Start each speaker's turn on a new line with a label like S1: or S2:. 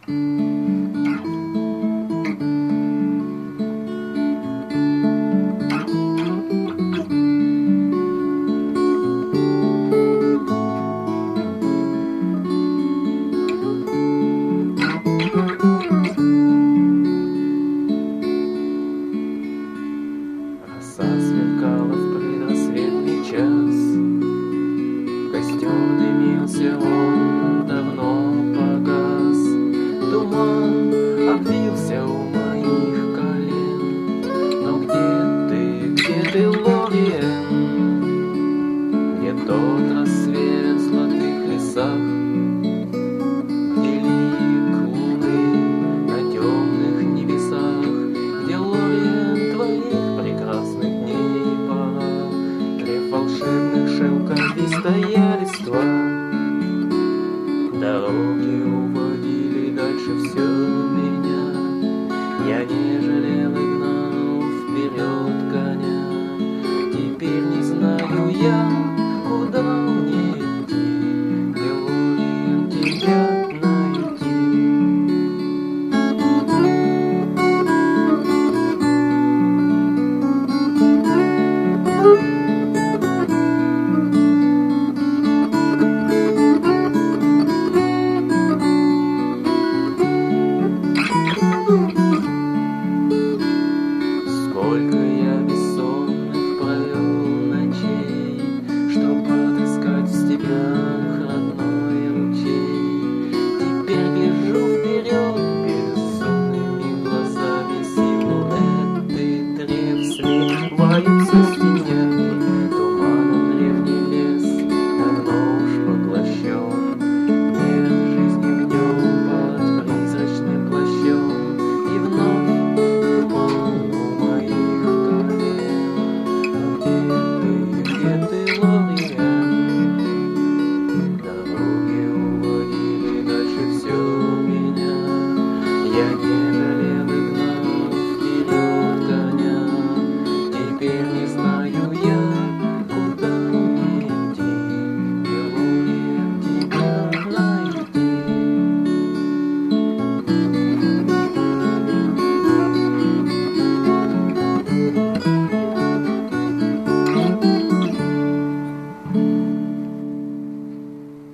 S1: Роса сверкала в предрассветный час, костер дымился, он давно погас. Туман обвился у моих колен. Но где ты, Лориен? Где тот рассвет в золотых лесах, где лик луны на темных небесах, где, Лориен, твоих прекрасных дней пора, три волшебных шелковистая листва, дороги